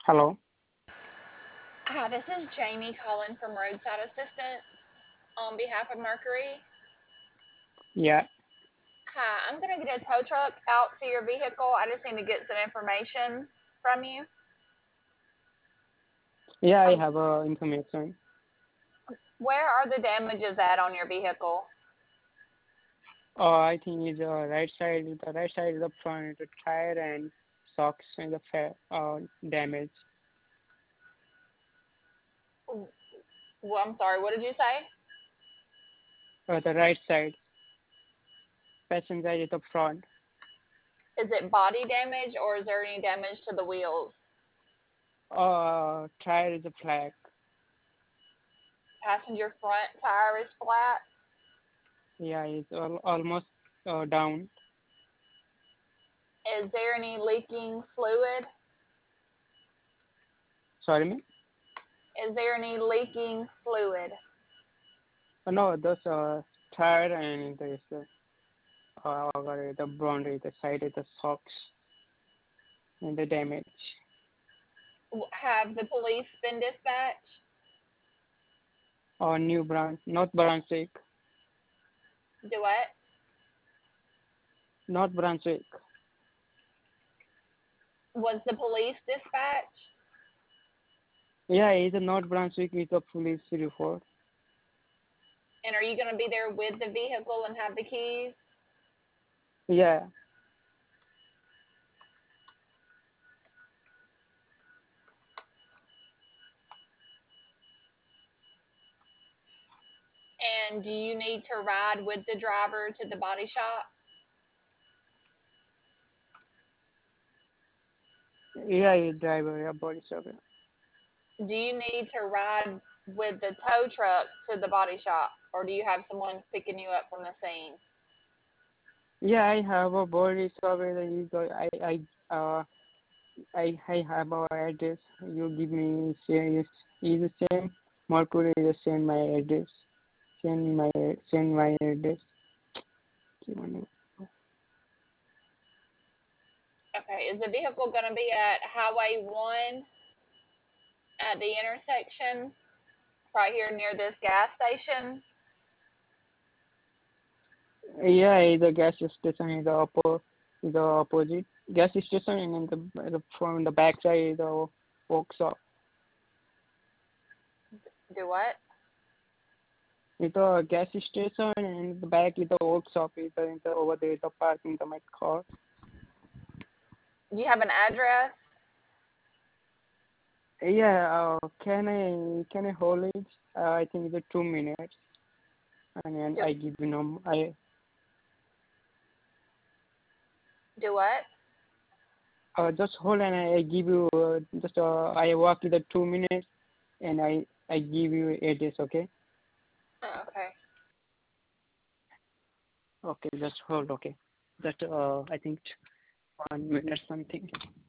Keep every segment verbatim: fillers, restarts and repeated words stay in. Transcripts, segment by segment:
Hello. Hi, this is Jamie calling from Roadside Assistance on behalf of Mercury. Yeah. Hi, I'm going to get a tow truck out to your vehicle. I just need to get some information from you. Yeah, I Um, have uh, information. where are the damages at on your vehicle? Uh, I think is uh, right side. The right side is the front, the tire and socks and the fa- uh, damage. Well, I'm sorry, what did you say? Uh, the right side, passenger is the front. Is it body damage or is there any damage to the wheels? Uh, tire is a flat. Passenger front tire is flat. Yeah, it's al- almost uh, down. Is there any leaking fluid? Sorry, me. Is there any leaking fluid? Uh, no, those uh, tire and the uh, uh, the front is the side is the socks and the damage. Have the police been dispatched? Uh, new branch, not Brunswick, Do what? not Brunswick. Was the police dispatched? Yeah, it's not Brunswick with the police report. And are you going to be there with the vehicle and have the keys? Yeah, And do you need to ride with the driver to the body shop? yeah, you driver, yeah, body shop. Do you need to ride with the tow truck to the body shop? Or do you have someone picking you up from the scene? Yeah, I have a body shop. and you go- I, I, uh, I, I have our address. You give me same, is is the same. Mercury is send my address. Send my send my address. Okay, is the vehicle going to be at Highway one at the intersection right here near this gas station? Yeah, the gas station is the upper, is the opposite gas station, and in the, the from the back side is the workshop. Do what? It's a gas station, and the back is the workshop. Is the, the over there the parking the my car. Do you have an address? Yeah, uh, can I can I hold it? Uh, I think it's two minutes, and then Do, I give you num I do what? uh, just hold and I, I give you uh, just uh, I walk to the two minutes, and I I give you address. Okay. Oh, okay. Okay, just hold. Okay, just uh I think one minute something.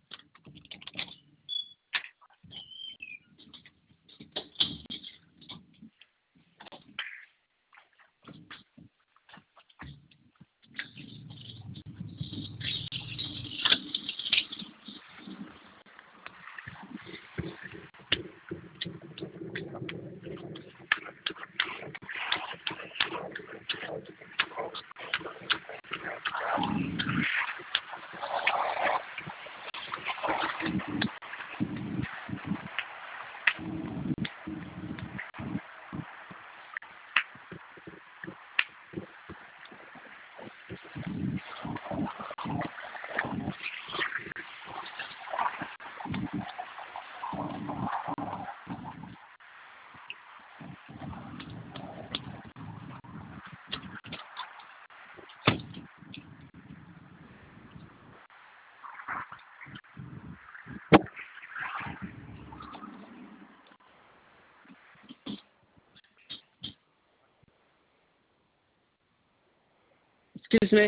Excuse me.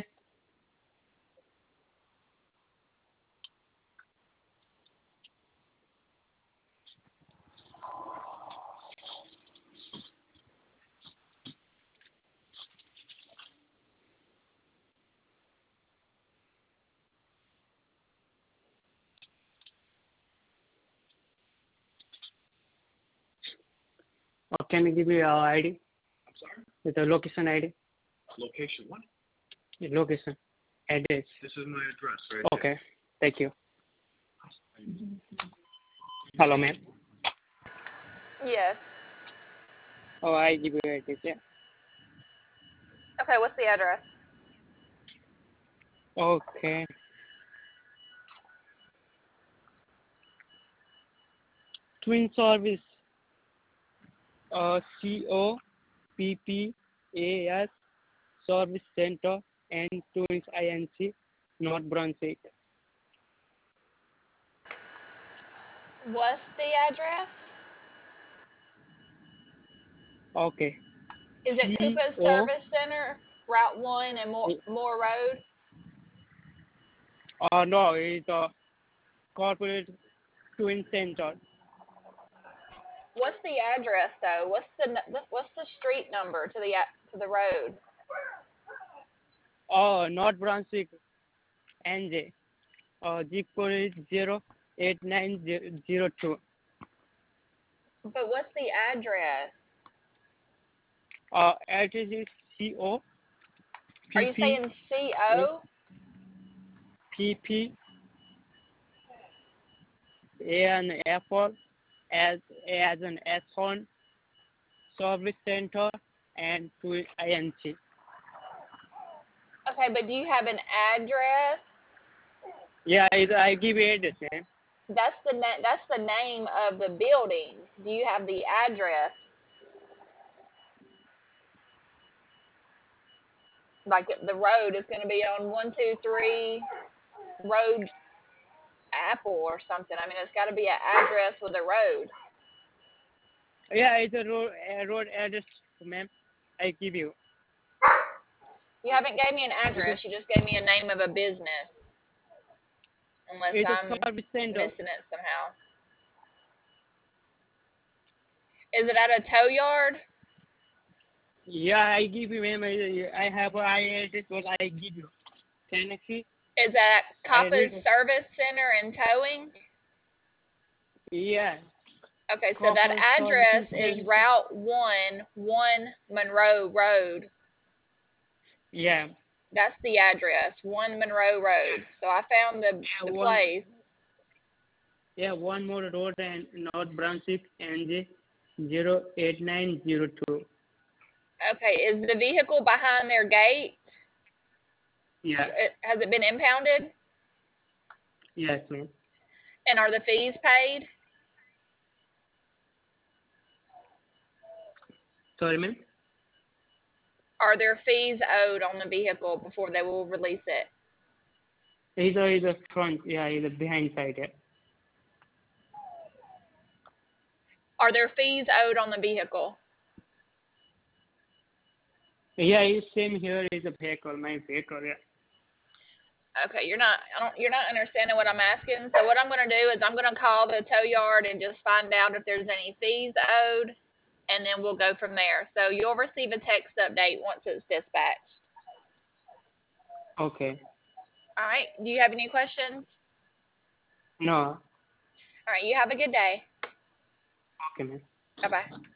Can you give me your I D? I'm sorry? With the location I D? Location what? The location. Address. This is my address right Okay. Thank you. there. Hello, ma'am. Yes. Oh, I give you address, yeah. Okay, what's the address? Okay. Twin Service. Uh, C O P P A S Service Center and Twins I N C, North Brunswick. What's the address? Okay. Is it C Koopa's O. Service Center, Route one and Moore, Moore Road? Uh, no, it's a corporate twin center. What's the address though? What's the what's the street number to the to the road? Oh, North Brunswick, N J. Uh, zip code is zero eight nine zero two. But what's the address? Uh, address is C O. Are you saying C O? P P. A and apple. As as an Ashon. Service center and to I N C. Okay, but do you have an address? Yeah, I, I give you address. Eh? That's the na- that's the name of the building. Do you have the address? Like the road is going to be on one two three Road Apple or something. I mean, it's got to be an address with a road. Yeah, it's a road, a road address, ma'am. I give you. You haven't gave me an address. You just gave me a name of a business. Unless It's I'm a service center. missing it somehow. Is it at a tow yard? Yeah, I give you, ma'am. I, I have I address what I give you. Can I see? Is that Kappa's read- Service Center and Towing? Yeah. Okay, so that Copper address Services is Route one, one Monroe Road. Yeah. That's the address, one Monroe Road. So I found the, Yeah, the one, place. yeah, one more road and North Brunswick N J zero eight nine zero two. Okay, is the vehicle behind their gate? Yeah. It, has it been impounded? Yes, ma'am. And are the fees paid? Sorry, ma'am. Are there fees owed on the vehicle before they will release it? Either either front, yeah, either behind side, yeah. Are there fees owed on the vehicle? Yeah, it's same here is a vehicle, my vehicle, yeah. Okay, you're not I don't you're not understanding what I'm asking. So what I'm going to do is I'm going to call the tow yard and just find out if there's any fees owed, and then we'll go from there. So you'll receive a text update once it's dispatched. Okay. All right. Do you have any questions? No. All right, you have a good day. Okay, ma'am. Bye-bye.